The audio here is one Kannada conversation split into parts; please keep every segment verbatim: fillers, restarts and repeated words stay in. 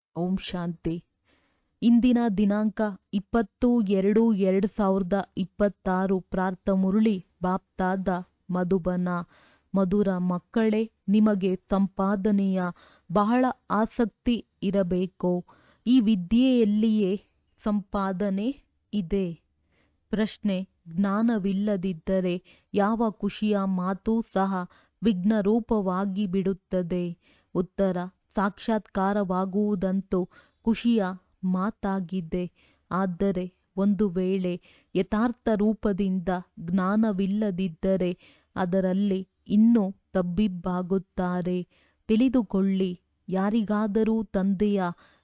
ಓಂ ಶಾಂತಿ. ಇಂದಿನ ದಿನಾಂಕ ಇಪ್ಪತ್ತು ಎರಡು ಎರಡು ಸಾವಿರದ ಇಪ್ಪತ್ತಾರು. ಪ್ರಾರ್ಥ ಮುರಳಿ ಬಾಪ್ತಾದ ಮಧುಬನ. ಮಧುರ ಮಕ್ಕಳೇ, ನಿಮಗೆ ಸಂಪಾದನೆಯ ಬಹಳ ಆಸಕ್ತಿ ಇರಬೇಕು. ಈ ವಿದ್ಯೆಯಲ್ಲಿಯೇ ಸಂಪಾದನೆ ಇದೆ. ಪ್ರಶ್ನೆ: ಜ್ಞಾನವಿಲ್ಲದಿದ್ದರೆ ಯಾವ ಖುಷಿಯ ಮಾತು ಸಹ ವಿಘ್ನರೂಪವಾಗಿ ಬಿಡುತ್ತದೆ. ಉತ್ತರ: ಸಾಕ್ಷಾತ್ಕಾರವಾಗುವುದಂತೂ ಖುಷಿಯ ಮಾತಾಗಿದೆ. ಆದರೆ ಒಂದು ವೇಳೆ ಯಥಾರ್ಥ ರೂಪದಿಂದ ಜ್ಞಾನವಿಲ್ಲದಿದ್ದರೆ ಅದರಲ್ಲಿ ಇನ್ನೂ ತಬ್ಬಿಬ್ಬಾಗುತ್ತಾರೆ. ತಿಳಿದುಕೊಳ್ಳಿ, ಯಾರಿಗಾದರೂ ತಂದೆಯ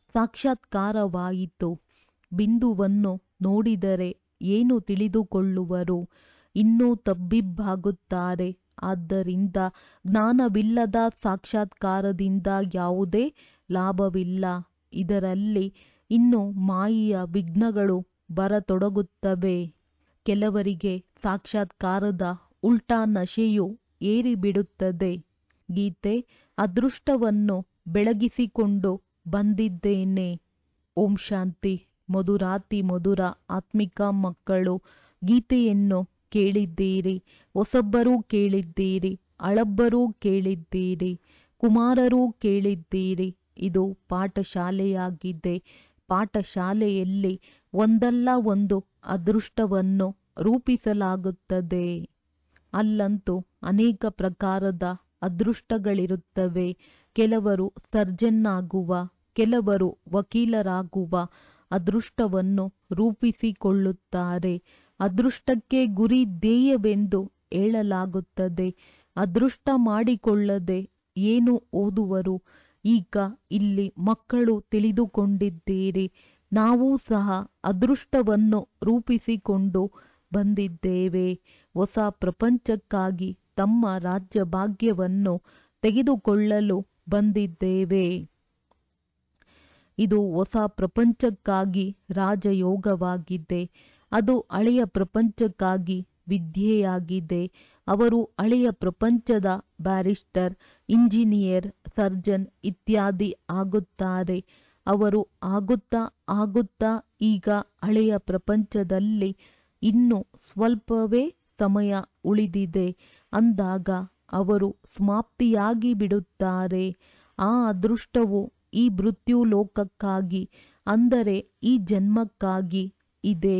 ಸಾಕ್ಷಾತ್ಕಾರವಾಯಿತು. ಬಿಂದುವನ್ನು ನೋಡಿದರೆ ಏನು ತಿಳಿದುಕೊಳ್ಳುವರು? ಇನ್ನೂ ತಬ್ಬಿಬ್ಬಾಗುತ್ತಾರೆ. ಆದ್ದರಿಂದ ಜ್ಞಾನವಿಲ್ಲದ ಸಾಕ್ಷಾತ್ಕಾರದಿಂದ ಯಾವುದೇ ಲಾಭವಿಲ್ಲ. ಇದರಲ್ಲಿ ಇನ್ನು ಮಾಯೆಯ ವಿಘ್ನಗಳು ಬರತೊಡಗುತ್ತವೆ. ಕೆಲವರಿಗೆ ಸಾಕ್ಷಾತ್ಕಾರದ ಉಲ್ಟಾ ನಶೆಯು ಏರಿಬಿಡುತ್ತದೆ. ಗೀತೆ: ಅದೃಷ್ಟವನ್ನು ಬೆಳಗಿಸಿಕೊಂಡು ಬಂದಿದ್ದೇನೆ. ಓಂ ಶಾಂತಿ. ಮಧುರಾತಿ ಮಧುರ ಆತ್ಮಿಕ ಮಕ್ಕಳು, ಗೀತೆಯನ್ನು ಕೇಳಿದ್ದೀರಿ. ಹೊಸಬ್ಬರೂ ಕೇಳಿದ್ದೀರಿ, ಹಳಬ್ಬರೂ ಕೇಳಿದ್ದೀರಿ, ಕುಮಾರರೂ ಕೇಳಿದ್ದೀರಿ. ಇದು ಪಾಠಶಾಲೆಯಾಗಿದೆ. ಪಾಠಶಾಲೆಯಲ್ಲಿ ಒಂದಲ್ಲ ಒಂದು ಅದೃಷ್ಟವನ್ನು ರೂಪಿಸಲಾಗುತ್ತದೆ. ಅಲ್ಲಂತೂ ಅನೇಕ ಪ್ರಕಾರದ ಅದೃಷ್ಟಗಳಿರುತ್ತವೆ. ಕೆಲವರು ಸರ್ಜನ್ ಆಗುವ, ಕೆಲವರು ವಕೀಲರಾಗುವ ಅದೃಷ್ಟವನ್ನು ರೂಪಿಸಿಕೊಳ್ಳುತ್ತಾರೆ. ಅದೃಷ್ಟಕ್ಕೆ ಗುರಿ ಧ್ಯೇಯವೆಂದು ಹೇಳಲಾಗುತ್ತದೆ. ಅದೃಷ್ಟ ಮಾಡಿಕೊಳ್ಳದೆ ಏನು ಓದುವರು? ಈಗ ಇಲ್ಲಿ ಮಕ್ಕಳು ತಿಳಿದುಕೊಂಡಿದ್ದೀರಿ. ನಾವೂ ಸಹ ಅದೃಷ್ಟವನ್ನು ರೂಪಿಸಿಕೊಂಡು ಬಂದಿದ್ದೇವೆ. ಹೊಸ ಪ್ರಪಂಚಕ್ಕಾಗಿ ತಮ್ಮ ರಾಜ್ಯಭಾಗ್ಯವನ್ನು ತೆಗೆದುಕೊಳ್ಳಲು ಬಂದಿದ್ದೇವೆ. ಇದು ಹೊಸ ಪ್ರಪಂಚಕ್ಕಾಗಿ ರಾಜಯೋಗವಾಗಿದೆ. ಅದು ಹಳೆಯ ಪ್ರಪಂಚಕ್ಕಾಗಿ ವಿದ್ಯೆಯಾಗಿದೆ. ಅವರು ಹಳೆಯ ಪ್ರಪಂಚದ ಬ್ಯಾರಿಸ್ಟರ್, ಇಂಜಿನಿಯರ್, ಸರ್ಜನ್ ಇತ್ಯಾದಿ ಆಗುತ್ತಾರೆ. ಅವರು ಆಗುತ್ತಾ ಆಗುತ್ತಾ ಈಗ ಹಳೆಯ ಪ್ರಪಂಚದಲ್ಲಿ ಇನ್ನು ಸ್ವಲ್ಪವೇ ಸಮಯ ಉಳಿದಿದೆ ಅಂದಾಗ ಅವರು ಸಮಾಪ್ತಿಯಾಗಿ ಬಿಡುತ್ತಾರೆ. ಆ ಅದೃಷ್ಟವು ಈ ಮೃತ್ಯು ಲೋಕಕ್ಕಾಗಿ, ಅಂದರೆ ಈ ಜನ್ಮಕ್ಕಾಗಿ ಇದೆ.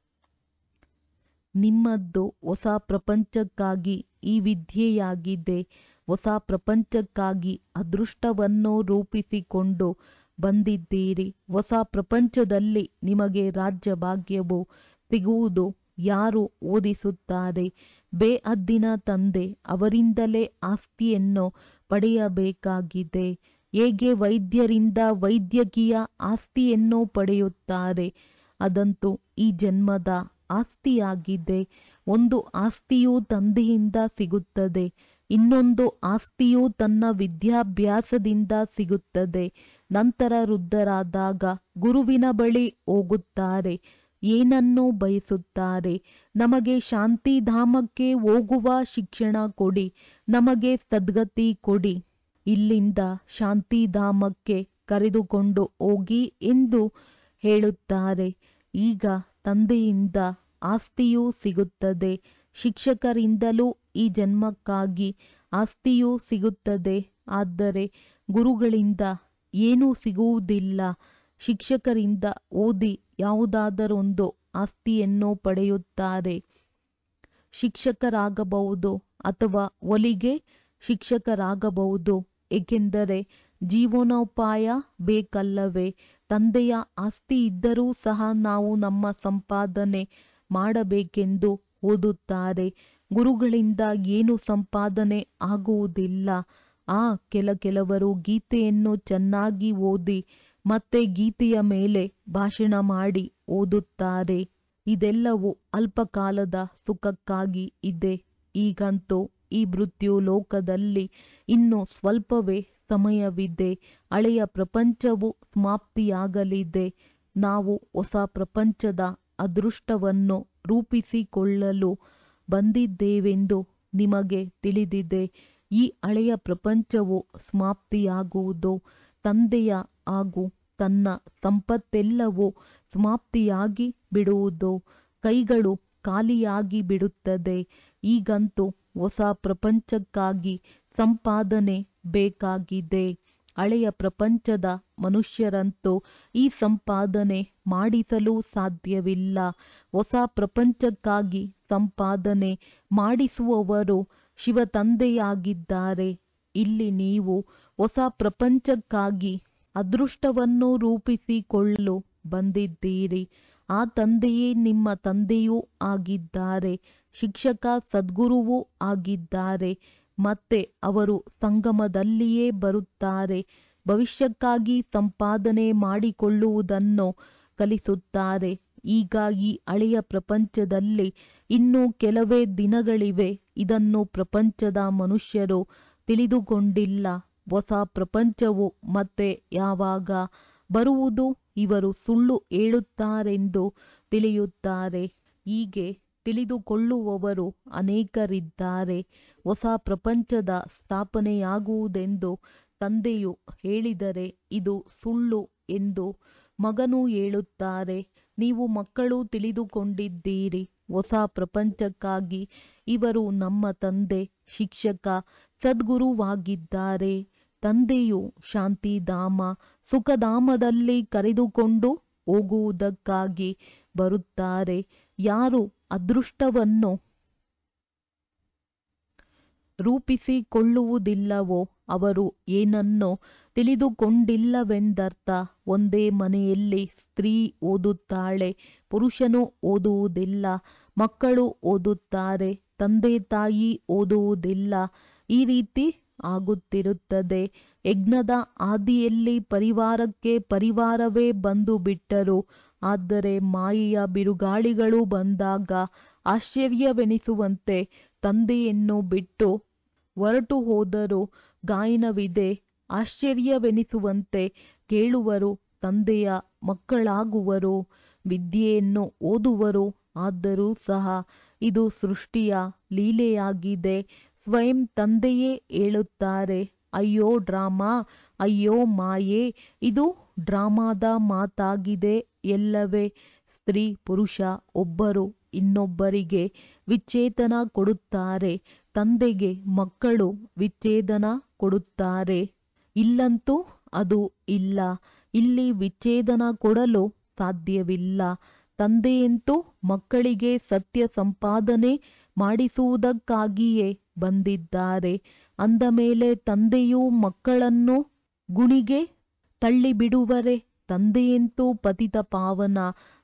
ನಿಮ್ಮದ್ದು ಹೊಸ ಪ್ರಪಂಚಕ್ಕಾಗಿ ಈ ವಿದ್ಯೆಯಾಗಿದೆ. ಹೊಸ ಪ್ರಪಂಚಕ್ಕಾಗಿ ಅದೃಷ್ಟವನ್ನು ರೂಪಿಸಿಕೊಂಡು ಬಂದಿದ್ದೀರಿ. ಹೊಸ ಪ್ರಪಂಚದಲ್ಲಿ ನಿಮಗೆ ರಾಜ್ಯಭಾಗ್ಯವು ಸಿಗುವುದು ಯಾರು ಓದಿಸುತ್ತಾರೆ? ಬೇಹದ್ದಿನ ತಂದೆ, ಅವರಿಂದಲೇ ಆಸ್ತಿಯನ್ನು ಪಡೆಯಬೇಕಾಗಿದೆ. ಹೇಗೆ ವೈದ್ಯರಿಂದ ವೈದ್ಯಕೀಯ ಆಸ್ತಿಯನ್ನು ಪಡೆಯುತ್ತಾರೆ? ಅದಂತೂ ಈ ಜನ್ಮದ ಆಸ್ತಿಯಾಗಿದೆ. ಒಂದು ಆಸ್ತಿಯು ತಂದೆಯಿಂದ ಸಿಗುತ್ತದೆ, ಇನ್ನೊಂದು ಆಸ್ತಿಯು ತನ್ನ ವಿದ್ಯಾಭ್ಯಾಸದಿಂದ ಸಿಗುತ್ತದೆ. ನಂತರ ವೃದ್ಧರಾದಾಗ ಗುರುವಿನ ಬಳಿ ಹೋಗುತ್ತಾರೆ. ಏನನ್ನು ಬಯಸುತ್ತಾರೆ? ನಮಗೆ ಶಾಂತಿಧಾಮಕ್ಕೆ ಹೋಗುವ ಶಿಕ್ಷಣ ಕೊಡಿ, ನಮಗೆ ಸದ್ಗತಿ ಕೊಡಿ, ಇಲ್ಲಿಂದ ಶಾಂತಿಧಾಮಕ್ಕೆ ಕರೆದುಕೊಂಡು ಹೋಗಿ ಎಂದು ಹೇಳುತ್ತಾರೆ. ಈಗ ತಂದೆಯಿಂದ ಆಸ್ತಿಯೂ ಸಿಗುತ್ತದೆ, ಶಿಕ್ಷಕರಿಂದಲೂ ಈ ಜನ್ಮಕ್ಕಾಗಿ ಆಸ್ತಿಯೂ ಸಿಗುತ್ತದೆ. ಆದರೆ ಗುರುಗಳಿಂದ ಏನೂ ಸಿಗುವುದಿಲ್ಲ. ಶಿಕ್ಷಕರಿಂದ ಓದಿ ಯಾವುದಾದರೊಂದು ಆಸ್ತಿಯನ್ನು ಪಡೆಯುತ್ತಾರೆ. ಶಿಕ್ಷಕರಾಗಬಹುದು ಅಥವಾ ಹೊಲಿಗೆ ಶಿಕ್ಷಕರಾಗಬಹುದು. ಏಕೆಂದರೆ ಜೀವನೋಪಾಯ ಬೇಕಲ್ಲವೇ? ತಂದೆಯ ಆಸ್ತಿ ಇದ್ದರೂ ಸಹ ನಾವು ನಮ್ಮ ಸಂಪಾದನೆ ಮಾಡಬೇಕೆಂದು ಓದುತ್ತಾರೆ. ಗುರುಗಳಿಂದ ಏನು ಸಂಪಾದನೆ ಆಗುವುದಿಲ್ಲ. ಆ ಕೆಲ ಕೆಲವರು ಗೀತೆಯನ್ನು ಚೆನ್ನಾಗಿ ಓದಿ ಮತ್ತೆ ಗೀತೆಯ ಮೇಲೆ ಭಾಷಣ ಮಾಡಿ ಓದುತ್ತಾರೆ. ಇದೆಲ್ಲವೂ ಅಲ್ಪಕಾಲದ ಸುಖಕ್ಕಾಗಿ ಇದೆ. ಈಗಂತೂ ಈ ಮೃತ್ಯು ಲೋಕದಲ್ಲಿ ಇನ್ನು ಸ್ವಲ್ಪವೇ ಸಮಯವಿದೆ. ಹಳೆಯ ಪ್ರಪಂಚವು ಸಮಾಪ್ತಿಯಾಗಲಿದೆ. ನಾವು ಹೊಸ ಪ್ರಪಂಚದ ಅದೃಷ್ಟವನ್ನು ರೂಪಿಸಿಕೊಳ್ಳಲು ಬಂದಿದ್ದೇವೆಂದು ನಿಮಗೆ ತಿಳಿದಿದೆ. ಈ ಹಳೆಯ ಪ್ರಪಂಚವು ಸಮಾಪ್ತಿಯಾಗುವುದು ತಂದೆಯ ಹಾಗೂ ತನ್ನ ಸಂಪತ್ತೆಲ್ಲವೂ ಸಮಾಪ್ತಿಯಾಗಿ ಬಿಡುವುದು, ಕೈಗಳು ಖಾಲಿಯಾಗಿ ಬಿಡುತ್ತದೆ. ಈಗಂತೂ ಹೊಸ ಪ್ರಪಂಚಕ್ಕಾಗಿ ಸಂಪಾದನೆ ಬೇಕಾಗಿದೆ. ಹಳೆಯ ಪ್ರಪಂಚದ ಮನುಷ್ಯರಂತೂ ಈ ಸಂಪಾದನೆ ಮಾಡಿಸಲು ಸಾಧ್ಯವಿಲ್ಲ. ಹೊಸ ಪ್ರಪಂಚಕ್ಕಾಗಿ ಸಂಪಾದನೆ ಮಾಡಿಸುವವರು ಶಿವತಂದೆಯಾಗಿದ್ದಾರೆ. ಇಲ್ಲಿ ನೀವು ಹೊಸ ಪ್ರಪಂಚಕ್ಕಾಗಿ ಅದೃಷ್ಟವನ್ನು ರೂಪಿಸಿಕೊಳ್ಳಲು ಬಂದಿದ್ದೀರಿ. ಆ ತಂದೆಯೇ ನಿಮ್ಮ ತಂದೆಯೂ ಆಗಿದ್ದಾರೆ, ಶಿಕ್ಷಕ ಸದ್ಗುರುವೂ ಆಗಿದ್ದಾರೆ. ಮತ್ತೆ ಅವರು ಸಂಗಮದಲ್ಲಿಯೇ ಬರುತ್ತಾರೆ, ಭವಿಷ್ಯಕ್ಕಾಗಿ ಸಂಪಾದನೆ ಮಾಡಿಕೊಳ್ಳುವುದನ್ನು ಕಲಿಸುತ್ತಾರೆ. ಈಗ ಈ ಹಳೆಯ ಪ್ರಪಂಚದಲ್ಲಿ ಇನ್ನೂ ಕೆಲವೇ ದಿನಗಳಿವೆ. ಇದನ್ನು ಪ್ರಪಂಚದ ಮನುಷ್ಯರು ತಿಳಿದುಕೊಂಡಿಲ್ಲ. ಹೊಸ ಪ್ರಪಂಚವು ಮತ್ತೆ ಯಾವಾಗ ಬರುವುದು? ಇವರು ಸುಳ್ಳು ಹೇಳುತ್ತಾರೆಂದು ತಿಳಿಯುತ್ತಾರೆ. ಹೀಗೆ ತಿಳಿದುಕೊಳ್ಳುವವರು ಅನೇಕರಿದ್ದಾರೆ. ಹೊಸ ಪ್ರಪಂಚದ ಸ್ಥಾಪನೆಯಾಗುವುದೆಂದು ತಂದೆಯು ಹೇಳಿದರೆ ಇದು ಸುಳ್ಳು ಎಂದು ಮಗನು ಹೇಳುತ್ತಾರೆ. ನೀವು ಮಕ್ಕಳು ತಿಳಿದುಕೊಂಡಿದ್ದೀರಿ. ಹೊಸ ಪ್ರಪಂಚಕ್ಕಾಗಿ ಇವರು ನಮ್ಮ ತಂದೆ, ಶಿಕ್ಷಕ, ಸದ್ಗುರುವಾಗಿದ್ದಾರೆ. ತಂದೆಯು ಶಾಂತಿಧಾಮ, ಸುಖಧಾಮದಲ್ಲಿ ಕರೆದುಕೊಂಡು ಹೋಗುವುದಕ್ಕಾಗಿ ಬರುತ್ತಾರೆ. ಯಾರು ಅದೃಷ್ಟವನ್ನು ರೂಪಿಸಿಕೊಳ್ಳುವುದಿಲ್ಲವೋ ಅವರು ಏನನ್ನು ತಿಳಿದುಕೊಂಡಿಲ್ಲವೆಂದರ್ಥ. ಒಂದೇ ಮನೆಯಲ್ಲಿ ಸ್ತ್ರೀ ಓದುತ್ತಾಳೆ, ಪುರುಷನು ಓದುವುದಿಲ್ಲ. ಮಕ್ಕಳು ಓದುತ್ತಾರೆ, ತಂದೆ ತಾಯಿ ಓದುವುದಿಲ್ಲ. ಈ ರೀತಿ ಆಗುತ್ತಿರುತ್ತದೆ. ಯಜ್ಞದ ಆದಿಯಲ್ಲಿ ಪರಿವಾರಕ್ಕೆ ಪರಿವಾರವೇ ಬಂದು ಬಿಟ್ಟರು. ಆದರೆ ಮಾಯೆಯ ಬಿರುಗಾಳಿಗಳು ಬಂದಾಗ ಆಶ್ಚರ್ಯವೆನಿಸುವಂತೆ ತಂದೆಯನ್ನು ಬಿಟ್ಟು ಹೊರಟು ಹೋದರು. ಗಾಯನವಿದೆ, ಆಶ್ಚರ್ಯವೆನಿಸುವಂತೆ ಕೇಳುವರು, ತಂದೆಯ ಮಕ್ಕಳಾಗುವರು, ವಿದ್ಯೆಯನ್ನು ಓದುವರು. ಆದರೂ ಸಹ ಇದು ಸೃಷ್ಟಿಯ ಲೀಲೆಯಾಗಿದೆ. ಸ್ವಯಂ ತಂದೆಯೇ ಹೇಳುತ್ತಾರೆ, ಅಯ್ಯೋ ಡ್ರಾಮಾ, ಅಯ್ಯೋ ಮಾಯೆ, ಇದು ಡ್ರಾಮಾದ ಮಾತಾಗಿದೆ ಎಲ್ಲವೇ. ಸ್ತ್ರೀ ಪುರುಷ ಒಬ್ಬರು ಇನ್ನೊಬ್ಬರಿಗೆ ವಿಚ್ಛೇದನ ಕೊಡುತ್ತಾರೆ. ತಂದೆಗೆ ಮಕ್ಕಳು ವಿಚ್ಛೇದನ ಕೊಡುತ್ತಾರೆ. ಇಲ್ಲಂತೂ ಅದು ಇಲ್ಲ. ಇಲ್ಲಿ ವಿಚ್ಛೇದನ ಕೊಡಲು ಸಾಧ್ಯವಿಲ್ಲ. ತಂದೆಯಂತೂ ಮಕ್ಕಳಿಗೆ ಸತ್ಯ ಸಂಪಾದನೆ ಮಾಡಿಸುವುದಕ್ಕಾಗಿಯೇ ಬಂದಿದ್ದಾರೆ. ಅಂದ ಮೇಲೆ ತಂದೆಯು ಮಕ್ಕಳನ್ನು ಗುಣಿಗೆ ತಳ್ಳಿಬಿಡುವರೆ? ತಂದೆಯಂತೂ ಪತಿತ ಪಾವನ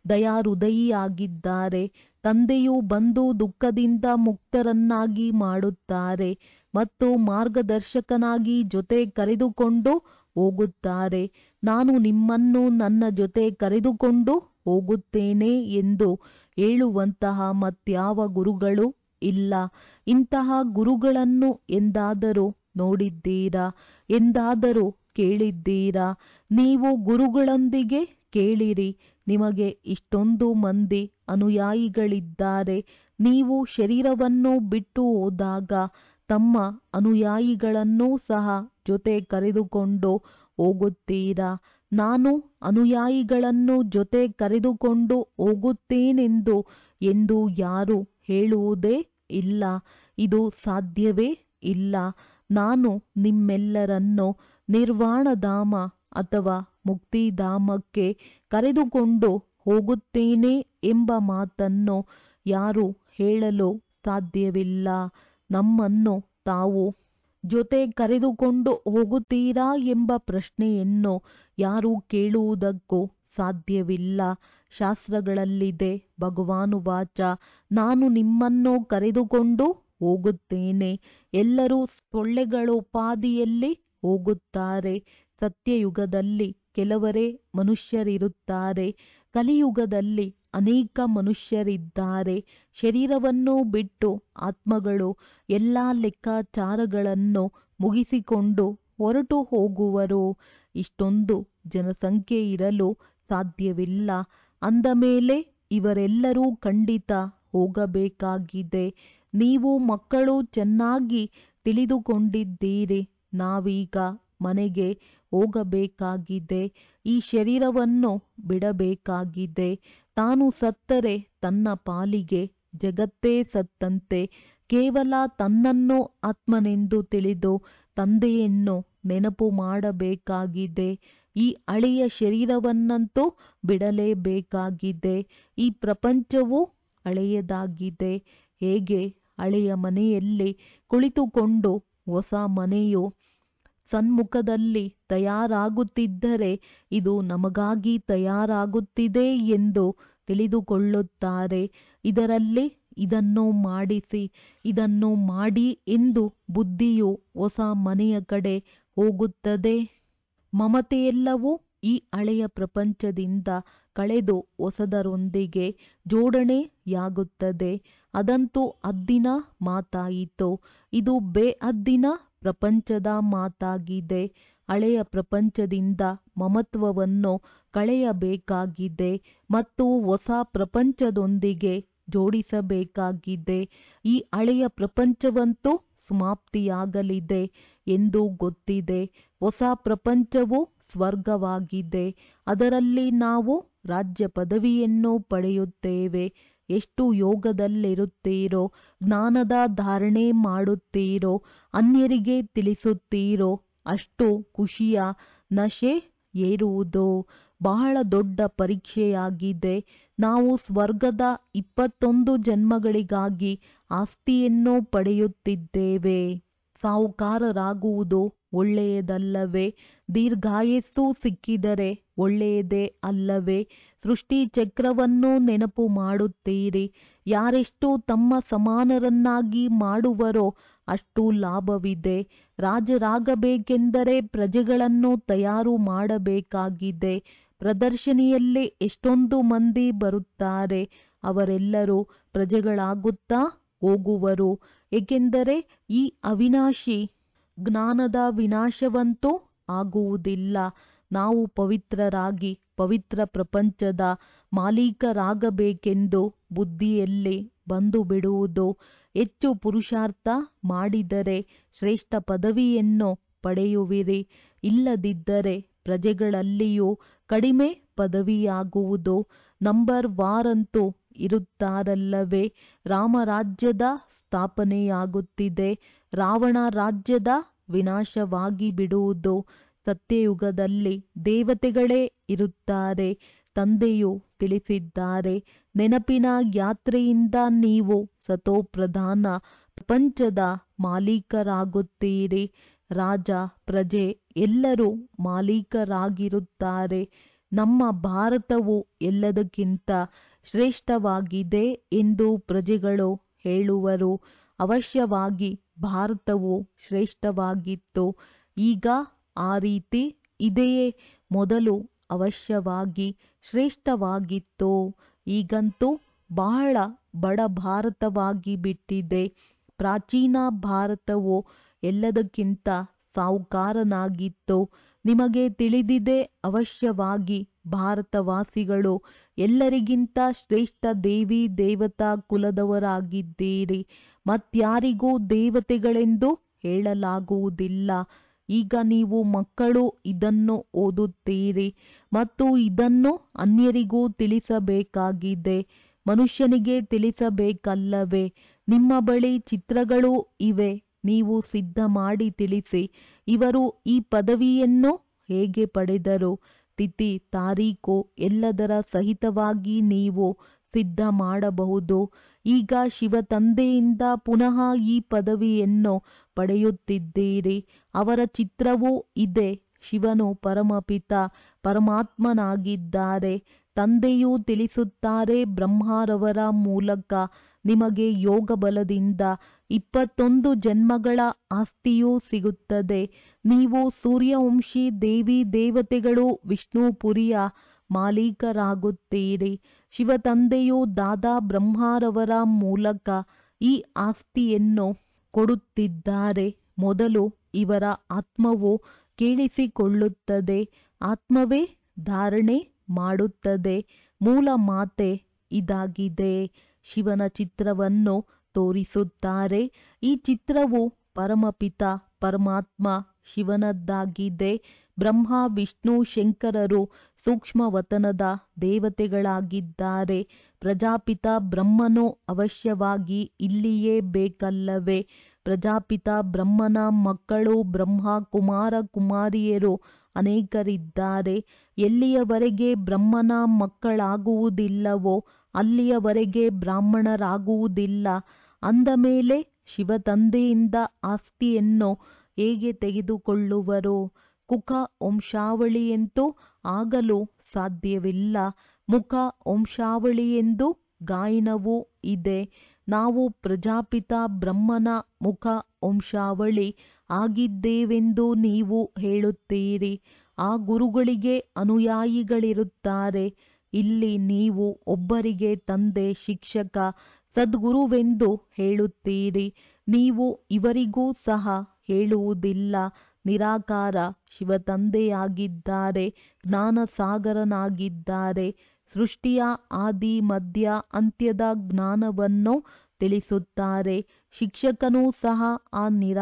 ದಯಾಹೃದಯಿಯಾಗಿದ್ದಾರೆ. ತಂದೆಯು ಬಂದು ದುಃಖದಿಂದ ಮುಕ್ತರನ್ನಾಗಿ ಮಾಡುತ್ತಾರೆ ಮತ್ತು ಮಾರ್ಗದರ್ಶಕನಾಗಿ ಜೊತೆ ಕರೆದುಕೊಂಡು ಹೋಗುತ್ತಾರೆ. ನಾನು ನಿಮ್ಮನ್ನು ನನ್ನ ಜೊತೆ ಕರೆದುಕೊಂಡು ಹೋಗುತ್ತೇನೆ ಎಂದು ಹೇಳುವಂತಹ ಮತ್ಯಾವ ಗುರುಗಳು ಇಲ್ಲ. ಇಂತಹ ಗುರುಗಳನ್ನು ಎಂದಾದರೂ ನೋಡಿದ್ದೀರಾ? ಎಂದಾದರೂ ಕೇಳಿದ್ದೀರಾ? ನೀವು ಗುರುಗಳೊಂದಿಗೆ ಕೇಳಿರಿ. ನಿಮಗೆ ಇಷ್ಟೊಂದು ಮಂದಿ ಅನುಯಾಯಿಗಳಿದ್ದಾರೆ. ನೀವು ಶರೀರವನ್ನು ಬಿಟ್ಟು ಹೋದಾಗ ತಮ್ಮ ಅನುಯಾಯಿಗಳನ್ನೂ ಸಹ ಜೊತೆ ಕರೆದುಕೊಂಡು ಹೋಗುತ್ತೀರಾ? ನಾನು ಅನುಯಾಯಿಗಳನ್ನು ಜೊತೆ ಕರೆದುಕೊಂಡು ಹೋಗುತ್ತೇನೆಂದು ಎಂದು ಯಾರೂ ಹೇಳುವುದೇ ಇಲ್ಲ. ಇದು ಸಾಧ್ಯವೇ ಇಲ್ಲ. ನಾನು ನಿಮ್ಮೆಲ್ಲರನ್ನು ನಿರ್ವಾಣಧಾಮ ಅಥವಾ ಮುಕ್ತಿಧಾಮಕ್ಕೆ ಕರೆದುಕೊಂಡು ಹೋಗುತ್ತೇನೆ ಎಂಬ ಮಾತನ್ನು ಯಾರೂ ಹೇಳಲು ಸಾಧ್ಯವಿಲ್ಲ. ನಮ್ಮನ್ನು ತಾವು ಜೊತೆ ಕರೆದುಕೊಂಡು ಹೋಗುತ್ತೀರಾ ಎಂಬ ಪ್ರಶ್ನೆಯನ್ನು ಯಾರೂ ಕೇಳುವುದಕ್ಕೂ ಸಾಧ್ಯವಿಲ್ಲ. ಶಾಸ್ತ್ರಗಳಲ್ಲಿದೆ, ಭಗವಾನುವಾಚ, ನಾನು ನಿಮ್ಮನ್ನು ಕರೆದುಕೊಂಡು ಹೋಗುತ್ತೇನೆ. ಎಲ್ಲರೂ ಸೊಳ್ಳೆಗಳೋಪಾದಿಯಲ್ಲಿ ಹೋಗುತ್ತಾರೆ. ಸತ್ಯಯುಗದಲ್ಲಿ ಕೆಲವರೇ ಮನುಷ್ಯರಿರುತ್ತಾರೆ. ಕಲಿಯುಗದಲ್ಲಿ ಅನೇಕ ಮನುಷ್ಯರಿದ್ದಾರೆ. ಶರೀರವನ್ನು ಬಿಟ್ಟು ಆತ್ಮಗಳು ಎಲ್ಲ ಲೆಕ್ಕಾಚಾರಗಳನ್ನು ಮುಗಿಸಿಕೊಂಡು ಹೊರಟು ಹೋಗುವರು. ಇಷ್ಟೊಂದು ಜನಸಂಖ್ಯೆ ಇರಲು ಸಾಧ್ಯವಿಲ್ಲ. ಅಂದ ಮೇಲೆ ಇವರೆಲ್ಲರೂ ಖಂಡಿತ ಹೋಗಬೇಕಾಗಿದೆ. ನೀವು ಮಕ್ಕಳು ಚೆನ್ನಾಗಿ ತಿಳಿದುಕೊಂಡಿದ್ದೀರಿ. ನಾವೀಗ ಮನೆಗೆ ಹೋಗಬೇಕಾಗಿದೆ. ಈ ಶರೀರವನ್ನು ಬಿಡಬೇಕಾಗಿದೆ. ತಾನು ಸತ್ತರೆ ತನ್ನ ಪಾಲಿಗೆ ಜಗತ್ತೇ ಸತ್ತಂತೆ. ಕೇವಲ ತನ್ನನ್ನು ಆತ್ಮನೆಂದು ತಿಳಿದು ತಂದೆಯನ್ನು ನೆನಪು ಮಾಡಬೇಕಾಗಿದೆ. ಈ ಹಳೆಯ ಶರೀರವನ್ನಂತೂ ಬಿಡಲೇಬೇಕಾಗಿದೆ. ಈ ಪ್ರಪಂಚವು ಹಳೆಯದಾಗಿದೆ. ಹೇಗೆ ಹಳೆಯ ಮನೆಯಲ್ಲಿ ಕುಳಿತುಕೊಂಡು ಹೊಸ ಮನೆಯು ಸನ್ಮುಖದಲ್ಲಿ ತಯಾರಾಗುತ್ತಿದ್ದರೆ ಇದು ನಮಗಾಗಿ ತಯಾರಾಗುತ್ತಿದೆ ಎಂದು ತಿಳಿದುಕೊಳ್ಳುತ್ತಾರೆ. ಇದರಲ್ಲಿ ಇದನ್ನು ಮಾಡಿಸಿ ಇದನ್ನು ಮಾಡಿ ಎಂದು ಬುದ್ಧಿಯು ಹೊಸ ಮನೆಯ ಕಡೆ ಹೋಗುತ್ತದೆ. ಮಮತೆಯೆಲ್ಲವೂ ಈ ಹಳೆಯ ಪ್ರಪಂಚದಿಂದ ಕಳೆದು ಹೊಸದರೊಂದಿಗೆ ಜೋಡಣೆಯಾಗುತ್ತದೆ. ಅದಂತೂ ಹದ್ದಿನ ಮಾತಾಯಿತು. ಇದು ಬೇಹದ್ದಿನ ಪ್ರಪಂಚದ ಮಾತಾಗಿದೆ. ಹಳೆಯ ಪ್ರಪಂಚದಿಂದ ಮಮತ್ವವನ್ನು ಕಳೆಯಬೇಕಾಗಿದೆ ಮತ್ತು ಹೊಸ ಪ್ರಪಂಚದೊಂದಿಗೆ ಜೋಡಿಸಬೇಕಾಗಿದೆ. ಈ ಹಳೆಯ ಪ್ರಪಂಚವಂತೂ ಸಮಾಪ್ತಿಯಾಗಲಿದೆ ಎಂದು ಗೊತ್ತಿದೆ. ಹೊಸ ಪ್ರಪಂಚವು ಸ್ವರ್ಗವಾಗಿದೆ. ಅದರಲ್ಲಿ ನಾವು ರಾಜ್ಯ ಪದವಿಯನ್ನು ಪಡೆಯುತ್ತೇವೆ. ಎಷ್ಟು ಯೋಗದಲ್ಲಿರುತ್ತೀರೋ, ಜ್ಞಾನದ ಧಾರಣೆ ಮಾಡುತ್ತೀರೋ, ಅನ್ಯರಿಗೆ ತಿಳಿಸುತ್ತೀರೋ ಅಷ್ಟು ಖುಷಿಯ ನಶೆ ಏರುವುದು. ಬಹಳ ದೊಡ್ಡ ಪರೀಕ್ಷೆಯಾಗಿದೆ. ನಾವು ಸ್ವರ್ಗದ ಇಪ್ಪತ್ತೊಂದು ಜನ್ಮಗಳಿಗಾಗಿ ಆಸ್ತಿಯನ್ನು ಪಡೆಯುತ್ತಿದ್ದೇವೆ. ಸಾಹುಕಾರರಾಗುವುದು ಒಳ್ಳೆಯದಲ್ಲವೇ? ದೀರ್ಘಾಯಸ್ಸು ಸಿಕ್ಕಿದರೆ ಒಳ್ಳೆಯದೇ ಅಲ್ಲವೇ? ಸೃಷ್ಟಿ ಚಕ್ರವನ್ನು ನೆನಪು ಮಾಡುತ್ತೀರಿ. ಯಾರೆಷ್ಟು ತಮ್ಮ ಸಮಾನರನ್ನಾಗಿ ಮಾಡುವರೋ ಅಷ್ಟು ಲಾಭವಿದೆ. ರಾಜರಾಗಬೇಕೆಂದರೆ ಪ್ರಜೆಗಳನ್ನು ತಯಾರು ಮಾಡಬೇಕಾಗಿದೆ. ಪ್ರದರ್ಶನಿಯಲ್ಲಿ ಎಷ್ಟೊಂದು ಮಂದಿ ಬರುತ್ತಾರೆ. ಅವರೆಲ್ಲರೂ ಪ್ರಜೆಗಳಾಗುತ್ತಾ ಹೋಗುವರು. ಏಕೆಂದರೆ ಈ ಅವಿನಾಶಿ ಜ್ಞಾನದ ವಿನಾಶವಂತೂ ಆಗುವುದಿಲ್ಲ. ನಾವು ಪವಿತ್ರರಾಗಿ ಪವಿತ್ರ ಪ್ರಪಂಚದ ಮಾಲೀಕರಾಗಬೇಕೆಂದು ಬುದ್ಧಿಯಲ್ಲಿ ಬಂದು ಬಿಡುವುದು. ಹೆಚ್ಚು ಪುರುಷಾರ್ಥ ಮಾಡಿದರೆ ಶ್ರೇಷ್ಠ ಪದವಿಯನ್ನು ಪಡೆಯುವಿರಿ. ಇಲ್ಲದಿದ್ದರೆ ಪ್ರಜೆಗಳಲ್ಲಿಯೂ ಕಡಿಮೆ ಪದವಿಯಾಗುವುದು. ನಂಬರ್ ವಾರಂತೂ ಇರುತ್ತಾರಲ್ಲವೇ? ರಾಮರಾಜ್ಯದ ಸ್ಥಾಪನೆಯಾಗುತ್ತಿದೆ. ರಾವಣ ರಾಜ್ಯದ ವಿನಾಶವಾಗಿ ಬಿಡುವುದು. ಸತ್ಯಯುಗದಲ್ಲಿ ದೇವತೆಗಳೇ ಇರುತ್ತಾರೆ. ತಂದೆಯು ತಿಳಿಸಿದ್ದಾರೆ. ನೆನಪಿನ ಯಾತ್ರೆಯಿಂದ ನೀವು ಸತೋಪ್ರಧಾನ ಪ್ರಪಂಚದ ಮಾಲೀಕರಾಗುತ್ತೀರಿ. ರಾಜ ಪ್ರಜೆ ಎಲ್ಲರೂ ಮಾಲೀಕರಾಗಿರುತ್ತಾರೆ. ನಮ್ಮ ಭಾರತವು ಎಲ್ಲದಕ್ಕಿಂತ ಶ್ರೇಷ್ಠವಾಗಿದೆ ಎಂದು ಪ್ರಜೆಗಳು ಹೇಳುವರು. ಅವಶ್ಯವಾಗಿ ಭಾರತವು ಶ್ರೇಷ್ಠವಾಗಿತ್ತು. ಈಗ ಆ ರೀತಿ ಇದೆಯೇ? ಮೊದಲು ಅವಶ್ಯವಾಗಿ ಶ್ರೇಷ್ಠವಾಗಿತ್ತು. ಈಗಂತೂ ಬಹಳ ಬಡ ಭಾರತವಾಗಿ ಬಿಟ್ಟಿದೆ. ಪ್ರಾಚೀನ ಭಾರತವು ಎಲ್ಲದಕ್ಕಿಂತ ಸಾಹುಕಾರನಾಗಿತ್ತು. ನಿಮಗೆ ತಿಳಿದಿದೆ. ಅವಶ್ಯವಾಗಿ ಭಾರತವಾಸಿಗಳು ಎಲ್ಲರಿಗಿಂತ ಶ್ರೇಷ್ಠ ದೇವಿ ದೇವತಾ ಕುಲದವರಾಗಿದ್ದೀರಿ. ಮತ್ಯಾರಿಗೂ ದೇವತೆಗಳೆಂದು ಹೇಳಲಾಗುವುದಿಲ್ಲ. ಈಗ ನೀವು ಮಕ್ಕಳು ಇದನ್ನು ಓದುತ್ತೀರಿ ಮತ್ತು ಇದನ್ನು ಅನ್ಯರಿಗೂ ತಿಳಿಸಬೇಕಾಗಿದೆ. ಮನುಷ್ಯನಿಗೆ ತಿಳಿಸಬೇಕಲ್ಲವೇ? ನಿಮ್ಮ ಬಳಿ ಚಿತ್ರಗಳೂ ಇವೆ. ನೀವು ಸಿದ್ಧ ಮಾಡಿ ತಿಳಿಸಿ. ಇವರು ಈ ಪದವಿಯನ್ನು ಹೇಗೆ ಪಡೆದರು? ತಿಥಿ ತಾರೀಕು ಎಲ್ಲದರ ಸಹಿತವಾಗಿ ನೀವು ಸಿದ್ಧ ಮಾಡಬಹುದು. ಈಗ ಶಿವ ತಂದೆಯಿಂದ ಪುನಃ ಈ ಪದವಿಯನ್ನು ಪಡೆಯುತ್ತಿದ್ದೀರಿ. ಅವರ ಚಿತ್ರವೂ ಇದೆ. ಶಿವನು ಪರಮಪಿತ ಪರಮಾತ್ಮನಾಗಿದ್ದಾರೆ. ತಂದೆಯೂ ತಿಳಿಸುತ್ತಾರೆ. ಬ್ರಹ್ಮರವರ ಮೂಲಕ ನಿಮಗೆ ಯೋಗ ಬಲದಿಂದ ಇಪ್ಪತ್ತೊಂದು ಜನ್ಮಗಳ ಆಸ್ತಿಯೂ ಸಿಗುತ್ತದೆ. ನೀವು ಸೂರ್ಯವಂಶಿ ದೇವಿ ದೇವತೆಗಳು ವಿಷ್ಣುಪುರಿಯ ಮಾಲೀಕರಾಗುತ್ತೀರಿ. ಶಿವ ತಂದೆಯು ದಾದಾ ಬ್ರಹ್ಮರವರ ಮೂಲಕ ಈ ಆಸ್ತಿಯನ್ನು ಕೊಡುತ್ತಿದ್ದಾರೆ. ಮೊದಲು ಇವರ ಆತ್ಮವು ಕೇಳಿಸಿಕೊಳ್ಳುತ್ತದೆ. ಆತ್ಮವೇ ಧಾರಣೆ ಮಾಡುತ್ತದೆ. ಮೂಲ ಮಾತೆ ಇದಾಗಿದೆ. ಶಿವನ ಚಿತ್ರವನ್ನು ತೋರಿಸುತ್ತಾರೆ. ಈ ಚಿತ್ರವು ಪರಮಪಿತ ಪರಮಾತ್ಮ ಶಿವನದ್ದಾಗಿದೆ. ಬ್ರಹ್ಮ ವಿಷ್ಣು ಶಂಕರರು ಸೂಕ್ಷ್ಮವತನದ ದೇವತೆಗಳಾಗಿದ್ದಾರೆ. ಪ್ರಜಾಪಿತ ಬ್ರಹ್ಮನು ಅವಶ್ಯವಾಗಿ ಇಲ್ಲಿಯೇ ಬೇಕಲ್ಲವೇ? ಪ್ರಜಾಪಿತ ಬ್ರಹ್ಮನ ಮಕ್ಕಳು ಬ್ರಹ್ಮ ಕುಮಾರ ಕುಮಾರಿಯರು ಅನೇಕರಿದ್ದಾರೆ. ಎಲ್ಲಿಯವರೆಗೆ ಬ್ರಹ್ಮನ ಮಕ್ಕಳಾಗುವುದಿಲ್ಲವೋ ಅಲ್ಲಿಯವರೆಗೆ ಬ್ರಾಹ್ಮಣರಾಗುವುದಿಲ್ಲ. ಅಂದ ಮೇಲೆ ಶಿವತಂದೆಯಿಂದ ಆಸ್ತಿಯನ್ನು ಹೇಗೆ ತೆಗೆದುಕೊಳ್ಳುವರು? ಕುಖ ವಂಶಾವಳಿಯಂತೂ ಆಗಲು ಸಾಧ್ಯವಿಲ್ಲ. ಮುಖ ವಂಶಾವಳಿಯೆಂದು ಗಾಯನವೂ ಇದೆ. ನಾವು ಪ್ರಜಾಪಿತ ಬ್ರಹ್ಮನ ಮುಖ ವಂಶಾವಳಿ ಆಗಿದ್ದೇವೆಂದು ನೀವು ಹೇಳುತ್ತೀರಿ. ಆ ಗುರುಗಳಿಗೆ ಅನುಯಾಯಿಗಳಿರುತ್ತಾರೆ. ಇಲ್ಲಿ ನೀವು ಒಬ್ಬರಿಗೆ ತಂದೆ ಶಿಕ್ಷಕ ಸದ್ಗುರುವೆಂದು ಹೇಳುತ್ತೀರಿ. ನೀವು ಇವರಿಗೂ ಸಹ ಹೇಳುವುದಿಲ್ಲ. ನಿರಾಕಾರ ಶಿವತಂದೆಯಾಗಿದ್ದಾರೆ. ಜ್ಞಾನಸಾಗರನಾಗಿದ್ದಾರೆ. ಸೃಷ್ಟಿಯ ಆದಿ ಮಧ್ಯ ಅಂತ್ಯದ ಜ್ಞಾನವನ್ನು ತಿಳಿಸುತ್ತಾರೆ. ಶಿಕ್ಷಕನೂ ಸಹ ಆ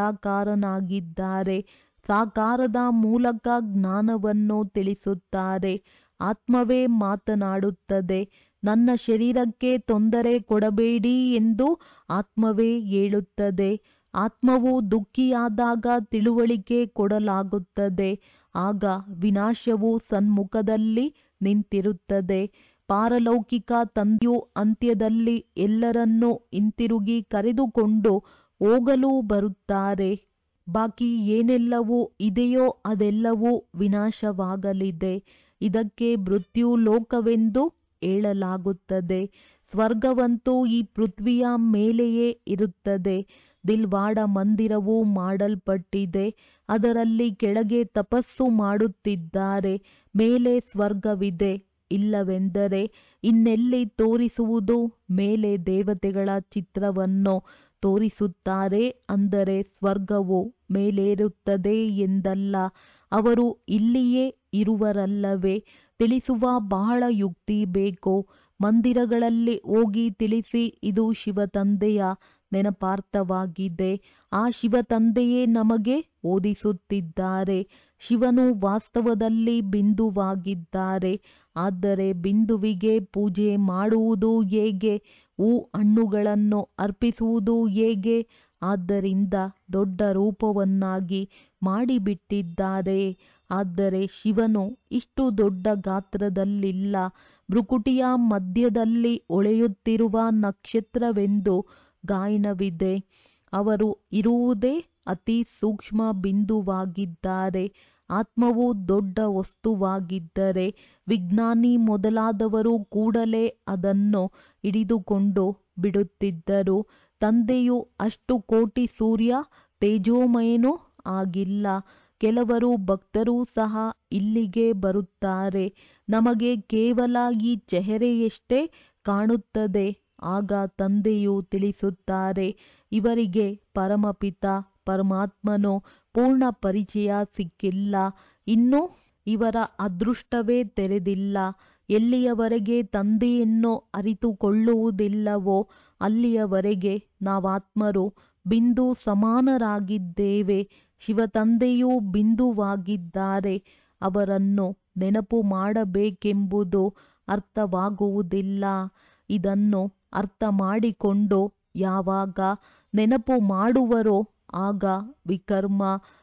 ನಿರಾಕಾರನಾಗಿದ್ದಾರೆ. ಸಾಕಾರದ ಮೂಲಕ ಜ್ಞಾನವನ್ನು ತಿಳಿಸುತ್ತಾರೆ. ಆತ್ಮವೇ ಮಾತನಾಡುತ್ತದೆ. ನನ್ನ ಶರೀರಕ್ಕೆ ತೊಂದರೆ ಕೊಡಬೇಡಿ ಎಂದು ಆತ್ಮವೇ ಹೇಳುತ್ತದೆ. ಆತ್ಮವು ದುಃಖಿಯಾದಾಗ ತಿಳುವಳಿಕೆ ಕೊಡಲಾಗುತ್ತದೆ. ಆಗ ವಿನಾಶವು ಸನ್ಮುಖದಲ್ಲಿ ನಿಂತಿರುತ್ತದೆ. ಪಾರಲೌಕಿಕ ತಂದೆಯು ಅಂತ್ಯದಲ್ಲಿ ಎಲ್ಲರನ್ನೂ ಹಿಂತಿರುಗಿ ಕರೆದುಕೊಂಡು ಹೋಗಲು ಬರುತ್ತಾರೆ. ಬಾಕಿ ಏನೆಲ್ಲವೂ ಇದೆಯೋ ಅದೆಲ್ಲವೂ ವಿನಾಶವಾಗಲಿದೆ. ಇದಕ್ಕೆ ಮೃತ್ಯು ಲೋಕವೆಂದು ಹೇಳಲಾಗುತ್ತದೆ. ಸ್ವರ್ಗವಂತೂ ಈ ಪೃಥ್ವಿಯ ಮೇಲೆಯೇ ಇರುತ್ತದೆ. ದಿಲ್ವಾಡ ಮಂದಿರವು ಮಾಡಲ್ಪಟ್ಟಿದೆ. ಅದರಲ್ಲಿ ಕೆಳಗೆ ತಪಸ್ಸು ಮಾಡುತ್ತಿದ್ದಾರೆ. ಮೇಲೆ ಸ್ವರ್ಗವಿದೆ. ಇಲ್ಲವೆಂದರೆ ಇನ್ನೆಲ್ಲಿ ತೋರಿಸುವುದು? ಮೇಲೆ ದೇವತೆಗಳ ಚಿತ್ರವನ್ನು ತೋರಿಸುತ್ತಾರೆ. ಅಂದರೆ ಸ್ವರ್ಗವು ಮೇಲೇರುತ್ತದೆ ಎಂದಲ್ಲ. ಅವರು ಇಲ್ಲಿಯೇ ಇರುವರಲ್ಲವೇ? ತಿಳಿಸುವ ಬಹಳ ಯುಕ್ತಿ ಬೇಕು. ಮಂದಿರಗಳಲ್ಲಿ ಹೋಗಿ ತಿಳಿಸಿ, ಇದು ಶಿವತಂದೆಯ ನೆನಪಾರ್ಥವಾಗಿದೆ. ಆ ಶಿವತಂದೆಯೇ ನಮಗೆ ಓದಿಸುತ್ತಿದ್ದಾರೆ. ಶಿವನು ವಾಸ್ತವದಲ್ಲಿ ಬಿಂದುವಾಗಿದ್ದಾರೆ. ಆದರೆ ಬಿಂದುವಿಗೆ ಪೂಜೆ ಮಾಡುವುದು ಹೇಗೆ? ಹೂ ಹಣ್ಣುಗಳನ್ನು ಅರ್ಪಿಸುವುದು ಹೇಗೆ? ಆದ್ದರಿಂದ ದೊಡ್ಡ ರೂಪವನ್ನಾಗಿ ಮಾಡಿಬಿಟ್ಟಿದ್ದಾರೆ. ಆದರೆ ಶಿವನು ಇಷ್ಟು ದೊಡ್ಡ ಗಾತ್ರದಲ್ಲಿಲ್ಲ. ಭ್ರುಕುಟಿಯ ಮಧ್ಯದಲ್ಲಿ ಹೊಳೆಯುತ್ತಿರುವ ನಕ್ಷತ್ರವೆಂದು ಗಾಯನವಿದೆ. ಅವರು ಇರುವುದೇ ಅತಿ ಸೂಕ್ಷ್ಮ ಬಿಂದುವಾಗಿದ್ದಾರೆ. ಆತ್ಮವು ದೊಡ್ಡ ವಸ್ತುವಾಗಿದ್ದರೆ ವಿಜ್ಞಾನಿ ಮೊದಲಾದವರು ಕೂಡಲೇ ಅದನ್ನು ಹಿಡಿದುಕೊಂಡು ಬಿಡುತ್ತಿದ್ದರು. ತಂದೆಯು ಅಷ್ಟು ಕೋಟಿ ಸೂರ್ಯ ತೇಜೋಮಯನೂ ಆಗಿಲ್ಲ. ಕೆಲವರು ಭಕ್ತರೂ ಸಹ ಇಲ್ಲಿಗೆ ಬರುತ್ತಾರೆ. ನಮಗೆ ಕೇವಲ ಈ ಚೆಹರೆಯಷ್ಟೇ ಕಾಣುತ್ತದೆ. ಆಗ ತಂದೆಯು ತಿಳಿಸುತ್ತಾರೆ, ಇವರಿಗೆ ಪರಮಪಿತ ಪರಮಾತ್ಮನು ಪೂರ್ಣ ಪರಿಚಯ ಸಿಕ್ಕಿಲ್ಲ. ಇನ್ನೂ ಇವರ ಅದೃಷ್ಟವೇ ತೆರೆದಿಲ್ಲ. ಎಲ್ಲಿಯವರೆಗೆ ತಂದೆಯನ್ನು ಅರಿತುಕೊಳ್ಳುವುದಿಲ್ಲವೋ ಅಲ್ಲಿಯವರೆಗೆ ನಾವಾತ್ಮರು ಬಿಂದು ಸಮಾನರಾಗಿದ್ದೇವೆ. ಶಿವತಂದೆಯೂ ಬಿಂದುವಾಗಿದ್ದಾರೆ. ಅವರನ್ನು ನೆನಪು ಮಾಡಬೇಕೆಂಬುದು ಅರ್ಥವಾಗುವುದಿಲ್ಲ. ಇದನ್ನು ಅರ್ಥ ಮಾಡಿಕೊಂಡು ಯಾವಾಗ ನೆನಪು ಮಾಡುವರೋ ಆಗ ವಿಕರ್ಮ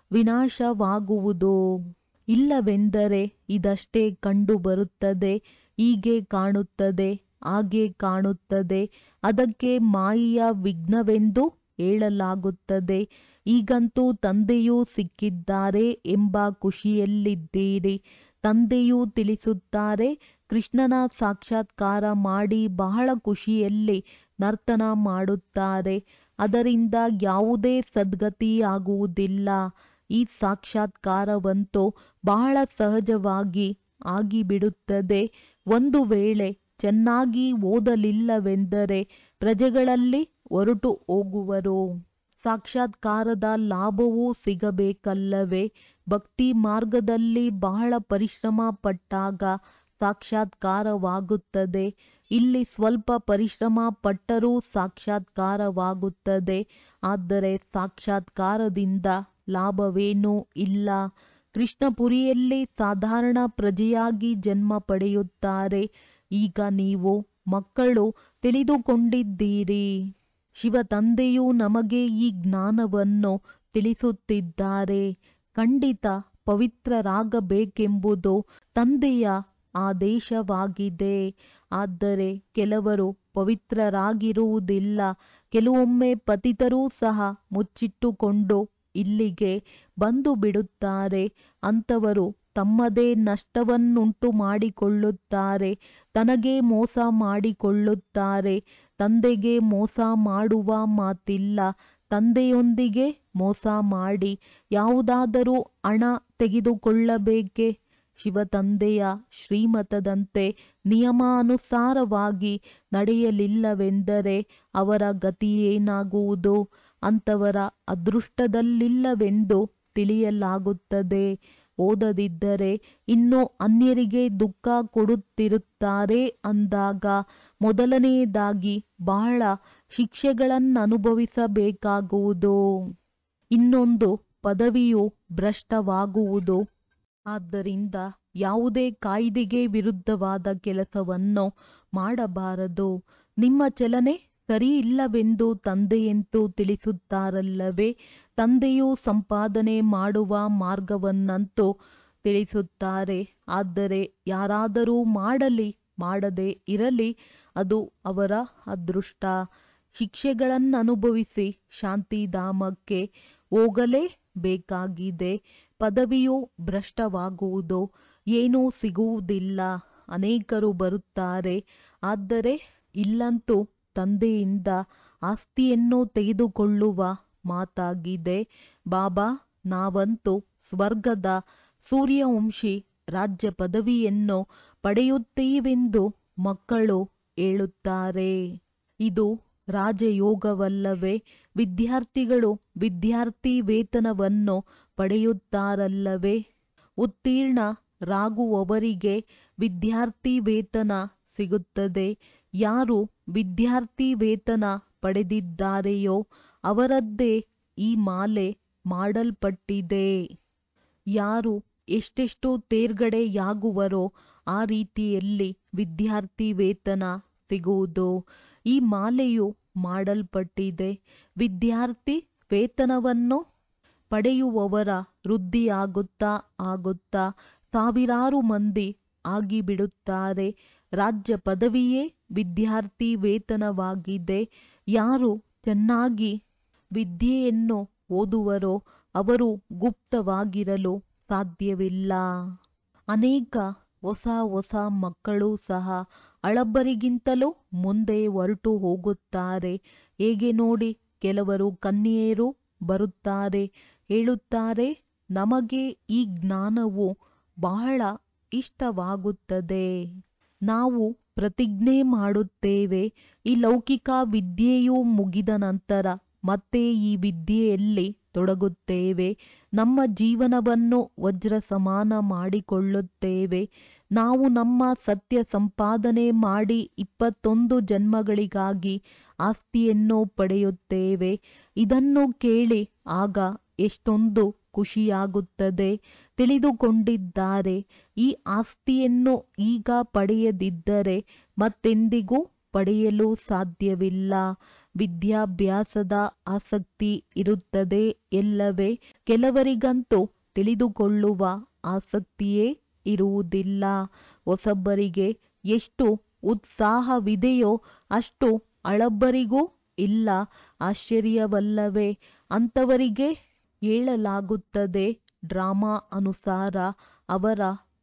ವಿನಾಶವಾಗುವುದು. ಇಲ್ಲವೆಂದರೆ ಇದಷ್ಟೇ ಕಂಡು ಬರುತ್ತದೆ. ಹೀಗೆ ಕಾಣುತ್ತದೆ, ಹಾಗೆ ಕಾಣುತ್ತದೆ. ಅದಕ್ಕೆ ಮಾಯೆಯ ವಿಘ್ನವೆಂದು ಹೇಳಲಾಗುತ್ತದೆ. ಈಗಂತೂ ತಂದೆಯೂ ಸಿಕ್ಕಿದ್ದಾರೆ ಎಂಬ ಖುಷಿಯಲ್ಲಿದ್ದೀರಿ. ತಂದೆಯೂ ತಿಳಿಸುತ್ತಾರೆ, ಕೃಷ್ಣನ ಸಾಕ್ಷಾತ್ಕಾರ ಮಾಡಿ ಬಹಳ ಖುಷಿಯಲ್ಲಿ ನರ್ತನ ಮಾಡುತ್ತಾರೆ. ಅದರಿಂದ ಯಾವುದೇ ಸದ್ಗತಿಯಾಗುವುದಿಲ್ಲ. ಈ ಸಾಕ್ಷಾತ್ಕಾರವಂತೂ ಬಹಳ ಸಹಜವಾಗಿ ಆಗಿಬಿಡುತ್ತದೆ. ಒಂದು ವೇಳೆ ಚೆನ್ನಾಗಿ ಓದಲಿಲ್ಲವೆಂದರೆ ಪ್ರಜೆಗಳಲ್ಲಿ ಹೊರಟು ಹೋಗುವರು. ಸಾಕ್ಷಾತ್ಕಾರದ ಲಾಭವೂ ಸಿಗಬೇಕಲ್ಲವೇ? ಭಕ್ತಿ ಮಾರ್ಗದಲ್ಲಿ ಬಹಳ ಪರಿಶ್ರಮ ಪಟ್ಟಾಗ ಸಾಕ್ಷಾತ್ಕಾರವಾಗುತ್ತದೆ. ಇಲ್ಲಿ ಸ್ವಲ್ಪ ಪರಿಶ್ರಮ ಪಟ್ಟರೂ ಸಾಕ್ಷಾತ್ಕಾರವಾಗುತ್ತದೆ. ಆದರೆ ಸಾಕ್ಷಾತ್ಕಾರದಿಂದ ಲಾಭವೇನೂ ಇಲ್ಲ. ಕೃಷ್ಣಪುರಿಯಲ್ಲಿ ಸಾಧಾರಣ ಪ್ರಜೆಯಾಗಿ ಜನ್ಮ ಪಡೆಯುತ್ತಾರೆ. ಈಗ ನೀವು ಮಕ್ಕಳು ತಿಳಿದುಕೊಂಡಿದ್ದೀರಿ. ಶಿವ ತಂದೆಯು ನಮಗೆ ಈ ಜ್ಞಾನವನ್ನು ತಿಳಿಸುತ್ತಿದ್ದಾರೆ. ಖಂಡಿತ ಪವಿತ್ರರಾಗಬೇಕೆಂಬುದು ತಂದೆಯ ಆದೇಶವಾಗಿದೆ. ಆದರೆ ಕೆಲವರು ಪವಿತ್ರರಾಗಿರುವುದಿಲ್ಲ. ಕೆಲವೊಮ್ಮೆ ಪತಿತರೂ ಸಹ ಮುಚ್ಚಿಟ್ಟುಕೊಂಡು ಇಲ್ಲಿಗೆ ಬಂದು ಬಿಡುತ್ತಾರೆ. ಅಂಥವರು ತಮ್ಮದೇ ನಷ್ಟವನ್ನುಂಟು ಮಾಡಿಕೊಳ್ಳುತ್ತಾರೆ. ತನಗೆ ಮೋಸ ಮಾಡಿಕೊಳ್ಳುತ್ತಾರೆ. ತಂದೆಗೆ ಮೋಸ ಮಾಡುವ ಮಾತಿಲ್ಲ. ತಂದೆಯೊಂದಿಗೆ ಮೋಸ ಮಾಡಿ ಯಾವುದಾದರೂ ಹಣ ತೆಗೆದುಕೊಳ್ಳಬೇಕೆ? ಶಿವತಂದೆಯ ಶ್ರೀಮತದಂತೆ ನಿಯಮಾನುಸಾರವಾಗಿ ನಡೆಯಲಿಲ್ಲವೆಂದರೆ ಅವರ ಗತಿಯೇನಾಗುವುದು? ಅಂಥವರ ಅದೃಷ್ಟದಲ್ಲಿಲ್ಲವೆಂದು ತಿಳಿಯಲಾಗುತ್ತದೆ. ಓದದಿದ್ದರೆ ಇನ್ನೂ ಅನ್ಯರಿಗೆ ದುಃಖ ಕೊಡುತ್ತಿರುತ್ತಾರೆ ಅಂದಾಗ ಮೊದಲನೆಯದಾಗಿ ಬಹಳ ಶಿಕ್ಷೆಗಳನ್ನನುಭವಿಸಬೇಕಾಗುವುದು. ಇನ್ನೊಂದು ಪದವಿಯು ಭ್ರಷ್ಟವಾಗುವುದು. ಆದ್ದರಿಂದ ಯಾವುದೇ ಕಾಯಿದೆಗೆ ವಿರುದ್ಧವಾದ ಕೆಲಸವನ್ನು ಮಾಡಬಾರದು. ನಿಮ್ಮ ಚಲನೆ ಸರಿಯಿಲ್ಲವೆಂದು ತಂದೆಯಂತೂ ತಿಳಿಸುತ್ತಾರಲ್ಲವೇ? ತಂದೆಯು ಸಂಪಾದನೆ ಮಾಡುವ ಮಾರ್ಗವನ್ನಂತೂ ತಿಳಿಸುತ್ತಾರೆ. ಆದರೆ ಯಾರಾದರೂ ಮಾಡಲಿ ಮಾಡದೇ ಇರಲಿ ಅದು ಅವರ ಅದೃಷ್ಟ. ಶಿಕ್ಷೆಗಳನ್ನನುಭವಿಸಿ ಶಾಂತಿಧಾಮಕ್ಕೆ ಹೋಗಲೇಬೇಕಾಗಿದೆ. ಪದವಿಯು ಭ್ರಷ್ಟವಾಗುವುದು. ಏನೂ ಸಿಗುವುದಿಲ್ಲ. ಅನೇಕರು ಬರುತ್ತಾರೆ. ಆದರೆ ಇಲ್ಲಂತೂ ತಂದೆಯಿಂದ ಆಸ್ತಿಯನ್ನು ತೆಗೆದುಕೊಳ್ಳುವ ಮಾತಾಗಿದೆ. ಬಾಬಾ, ನಾವಂತೂ ಸ್ವರ್ಗದ ಸೂರ್ಯವಂಶಿ ರಾಜ್ಯ ಪದವಿಯನ್ನು ಪಡೆಯುತ್ತೀವೆಂದು ಮಕ್ಕಳು ಹೇಳುತ್ತಾರೆ. ಇದು ರಾಜಯೋಗವಲ್ಲವೇ? ವಿದ್ಯಾರ್ಥಿಗಳು ವಿದ್ಯಾರ್ಥಿ ವೇತನವನ್ನು ಪಡೆಯುತ್ತಾರಲ್ಲವೇ? ಉತ್ತೀರ್ಣರಾಗುವವರಿಗೆ ವಿದ್ಯಾರ್ಥಿ ವೇತನ ಸಿಗುತ್ತದೆ. ಯಾರು ವಿದ್ಯಾರ್ಥಿ ವೇತನ ಪಡೆದಿದ್ದಾರೆಯೋ ಅವರದ್ದೇ ಈ ಮಾಲೆ ಮಾಡಲ್ಪಟ್ಟಿದೆ. ಯಾರು ಎಷ್ಟೆಷ್ಟು ತೇರ್ಗಡೆಯಾಗುವರೋ ಆ ರೀತಿಯಲ್ಲಿ ವಿದ್ಯಾರ್ಥಿ ವೇತನ ಸಿಗುವುದು. ಈ ಮಾಲೆಯು ಮಾಡಲ್ಪಟ್ಟಿದೆ. ವಿದ್ಯಾರ್ಥಿ ವೇತನವನ್ನು ಪಡೆಯುವವರ ವೃದ್ಧಿಯಾಗುತ್ತಾ ಆಗುತ್ತಾ ಸಾವಿರಾರು ಮಂದಿ ಆಗಿಬಿಡುತ್ತಾರೆ. ರಾಜ್ಯ ಪದವಿಯೇ ವಿದ್ಯಾರ್ಥಿ ವೇತನವಾಗಿದೆ. ಯಾರು ಚೆನ್ನಾಗಿ ವಿದ್ಯೆಯನ್ನು ಓದುವರೋ ಅವರು ಗುಪ್ತವಾಗಿರಲು ಸಾಧ್ಯವಿಲ್ಲ. ಅನೇಕ ಹೊಸ ಹೊಸ ಮಕ್ಕಳು ಸಹ ಹಳಬರಿಗಿಂತಲೂ ಮುಂದೆ ಹೊರಟು ಹೋಗುತ್ತಾರೆ. ಹೇಗೆ ನೋಡಿ, ಕೆಲವರು ಕನ್ಯೆಯರು ಬರುತ್ತಾರೆ. ಹೇಳುತ್ತಾರೆ, ನಮಗೆ ಈ ಜ್ಞಾನವು ಬಹಳ ಇಷ್ಟವಾಗುತ್ತದೆ. ನಾವು ಪ್ರತಿಜ್ಞೆ ಮಾಡುತ್ತೇವೆ, ಈ ಲೌಕಿಕ ವಿದ್ಯೆಯು ಮುಗಿದ ನಂತರ ಮತ್ತೆ ಈ ವಿದ್ಯೆಯಲ್ಲಿ ತೊಡಗುತ್ತೇವೆ. ನಮ್ಮ ಜೀವನವನ್ನು ವಜ್ರ ಸಮಾನ ಮಾಡಿಕೊಳ್ಳುತ್ತೇವೆ. ನಾವು ನಮ್ಮ ಸತ್ಯ ಸಂಪಾದನೆ ಮಾಡಿ ಇಪ್ಪತ್ತೊಂದು ಜನ್ಮಗಳಿಗಾಗಿ ಆಸ್ತಿಯನ್ನು ಪಡೆಯುತ್ತೇವೆ. ಇದನ್ನು ಕೇಳಿ ಆಗ ಎಷ್ಟೊಂದು ಖುಷಿಯಾಗುತ್ತದೆ. ತಿಳಿದುಕೊಂಡಿದ್ದಾರೆ, ಈ ಆಸ್ತಿಯನ್ನು ಈಗ ಪಡೆಯದಿದ್ದರೆ ಮತ್ತೆಂದಿಗೂ ಪಡೆಯಲು ಸಾಧ್ಯವಿಲ್ಲ. ವಿದ್ಯಾಭ್ಯಾಸದ ಆಸಕ್ತಿ ಇರುತ್ತದೆ ಎಲ್ಲವೇ? ಕೆಲವರಿಗಂತೂ ತಿಳಿದುಕೊಳ್ಳುವ ಆಸಕ್ತಿಯೇ ಇರುವುದಿಲ್ಲ. ಹೊಸಬರಿಗೆ ಎಷ್ಟು ಉತ್ಸಾಹವಿದೆಯೋ ಅಷ್ಟು ಹಳಬರಿಗೂ ಇಲ್ಲ. ಆಶ್ಚರ್ಯವಲ್ಲವೇ? ಅಂಥವರಿಗೆ ಹೇಳಲಾಗುತ್ತದೆ, ಡ್ರಾಮಾ ಅನುಸಾರ ಅವರ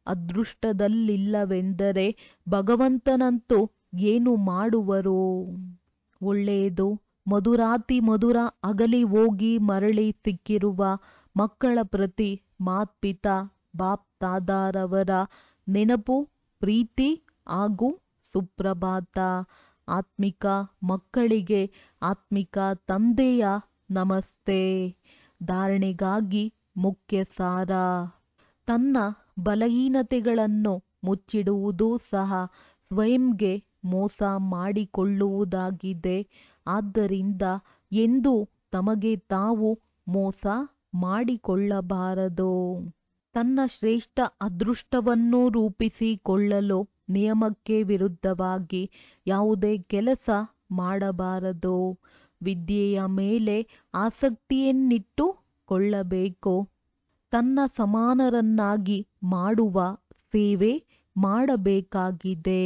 ಅದೃಷ್ಟದಲ್ಲಿಲ್ಲವೆಂದರೆ ಭಗವಂತನಂತೂ ಏನು ಮಾಡುವರು? ಒಳ್ಳೆಯದು. ಮಧುರಾತಿ ಮಧುರ ಅಗಲಿ ಹೋಗಿ ಮರಳಿ ಸಿಕ್ಕಿರುವ ಮಕ್ಕಳ ಪ್ರತಿ ಮಾತ್ಪಿತಾ ಬಾಪ್ ತಾದಾರವರ ನೆನಪು, ಪ್ರೀತಿ ಹಾಗೂ ಸುಪ್ರಭಾತ. ಆತ್ಮಿಕ ಮಕ್ಕಳಿಗೆ ಆತ್ಮಿಕ ತಂದೆಯ ನಮಸ್ತೆ. ಧಾರಣೆಗಾಗಿ ಮುಖ್ಯ ಸಾರ. ತನ್ನ ಬಲಹೀನತೆಗಳನ್ನು ಮುಚ್ಚಿಡುವುದು ಸಹ ಸ್ವಯಂಗೆ ಮೋಸ ಮಾಡಿಕೊಳ್ಳುವುದಾಗಿದೆ. ಆದ್ದರಿಂದ ಎಂದೂ ತಮಗೆ ತಾವು ಮೋಸ ಮಾಡಿಕೊಳ್ಳಬಾರದು. ತನ್ನ ಶ್ರೇಷ್ಠ ಅದೃಷ್ಟವನ್ನು ರೂಪಿಸಿಕೊಳ್ಳಲು ನಿಯಮಕ್ಕೆ ವಿರುದ್ಧವಾಗಿ ಯಾವುದೇ ಕೆಲಸ ಮಾಡಬಾರದು. ವಿದ್ಯೆಯ ಮೇಲೆ ಆಸಕ್ತಿಯನ್ನಿಟ್ಟುಕೊಳ್ಳಬೇಕು. ತನ್ನ ಸಮಾನರನ್ನಾಗಿ ಮಾಡುವ ಸೇವೆ ಮಾಡಬೇಕಾಗಿದೆ.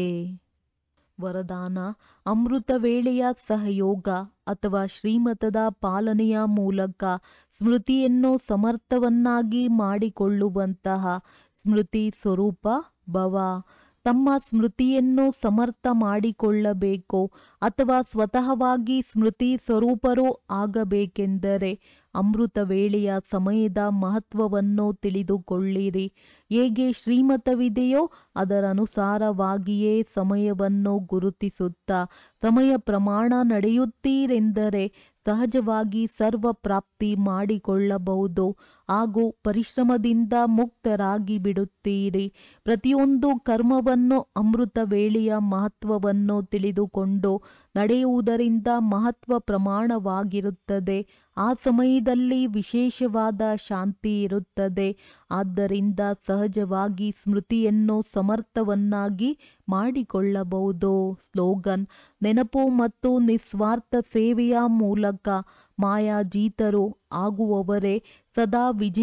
ವರದಾನ: ಅಮೃತ ವೇಳೆಯ ಸಹಯೋಗ ಅಥವಾ ಶ್ರೀಮತದ ಪಾಲನೆಯ ಮೂಲಕ ಸ್ಮೃತಿಯನ್ನು ಸಮರ್ಥವನ್ನಾಗಿ ಮಾಡಿಕೊಳ್ಳುವಂತಹ ಸ್ಮೃತಿ ಸ್ವರೂಪ ಭವ. ತಮ್ಮ ಸ್ಮೃತಿಯನ್ನು ಸಮರ್ಥ ಮಾಡಿಕೊಳ್ಳಬೇಕು ಅಥವಾ ಸ್ವತಃವಾಗಿ ಸ್ಮೃತಿ ಸ್ವರೂಪರೂ ಆಗಬೇಕೆಂದರೆ ಅಮೃತ ವೇಳೆಯ ಸಮಯದ ಮಹತ್ವವನ್ನು ತಿಳಿದುಕೊಳ್ಳಿರಿ. ಹೇಗೆ ಶ್ರೀಮತವಿದೆಯೋ ಅದರನುಸಾರವಾಗಿಯೇ ಸಮಯವನ್ನು ಗುರುತಿಸುತ್ತಾ ಸಮಯ ಪ್ರಮಾಣ ನಡೆಯುತ್ತೀರೆಂದರೆ ಸಹಜವಾಗಿ ಸರ್ವ ಪ್ರಾಪ್ತಿ ಮಾಡಿಕೊಳ್ಳಬಹುದು ಹಾಗೂ ಪರಿಶ್ರಮದಿಂದ ಮುಕ್ತರಾಗಿ ಬಿಡುತ್ತೀರಿ. ಪ್ರತಿಯೊಂದು ಕರ್ಮವನ್ನು ಅಮೃತ ವೇಳೆಯ ಮಹತ್ವವನ್ನು ತಿಳಿದುಕೊಂಡು ನಡೆಯುವುದರಿಂದ ಮಹತ್ವ ಪ್ರಮಾಣವಾಗಿರುತ್ತದೆ. ಆ ಸಮಯದಲ್ಲಿ ವಿಶೇಷವಾದ ಶಾಂತಿ ಇರುತ್ತದೆ. ಆದ್ದರಿಂದ ಸಹಜವಾಗಿ ಸ್ಮೃತಿಯನ್ನು ಸಮರ್ಥವನ್ನಾಗಿ ಮಾಡಿಕೊಳ್ಳಬಹುದು. ಸ್ಲೋಗನ್: ನೆನಪು ಮತ್ತು ನಿಸ್ವಾರ್ಥ ಸೇವೆಯ ಮೂಲಕ ಮಾಯಾಜೀತರು ಆಗುವವರೇ ಸದಾ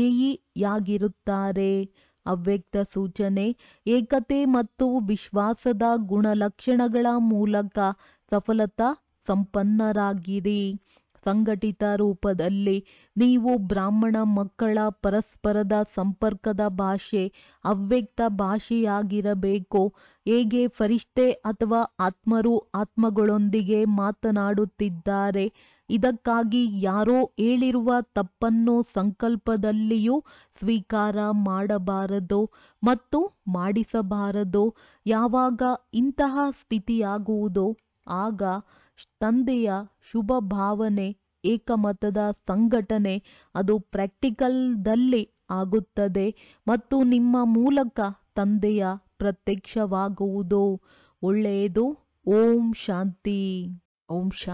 ವಿಜಯಿಯಾಗಿರುತ್ತಾರೆ. ಅವ್ಯಕ್ತ ಸೂಚನೆ: ಏಕತೆ ಮತ್ತು ವಿಶ್ವಾಸದ ಗುಣಲಕ್ಷಣಗಳ ಮೂಲಕ ಸಫಲತಾ ಸಂಪನ್ನರಾಗಿರಿ. ಸಂಘಟಿತ ರೂಪದಲ್ಲಿ ನೀವು ಬ್ರಾಹ್ಮಣ ಮಕ್ಕಳ ಪರಸ್ಪರದ ಸಂಪರ್ಕದ ಭಾಷೆ ಅವ್ಯಕ್ತ ಭಾಷೆಯಾಗಿರಬೇಕು. ಹೇಗೆ ಫರಿಷ್ಠೆ ಅಥವಾ ಆತ್ಮರು ಆತ್ಮಗಳೊಂದಿಗೆ ಮಾತನಾಡುತ್ತಿದ್ದಾರೆ. ಇದಕ್ಕಾಗಿ ಯಾರೋ ಹೇಳಿರುವ ತಪ್ಪನ್ನು ಸಂಕಲ್ಪದಲ್ಲಿಯೂ ಸ್ವೀಕಾರ ಮಾಡಬಾರದು ಮತ್ತು ಮಾಡಿಸಬಾರದು. ಯಾವಾಗ ಇಂತಹ ಸ್ಥಿತಿಯಾಗುವುದೋ ಆಗ ತಂದೆಯ ಶುಭ ಭಾವನೆ, ಏಕಮತದ ಸಂಘಟನೆ ಅದು ಪ್ರಾಕ್ಟಿಕಲ್ದಲ್ಲಿ ಆಗುತ್ತದೆ ಮತ್ತು ನಿಮ್ಮ ಮೂಲಕ ತಂದೆಯ ಪ್ರತ್ಯಕ್ಷವಾಗುವುದು. ಒಳ್ಳೆಯದು. ಓಂ ಶಾಂತಿ. ಓಂ ಶಾಂತಿ.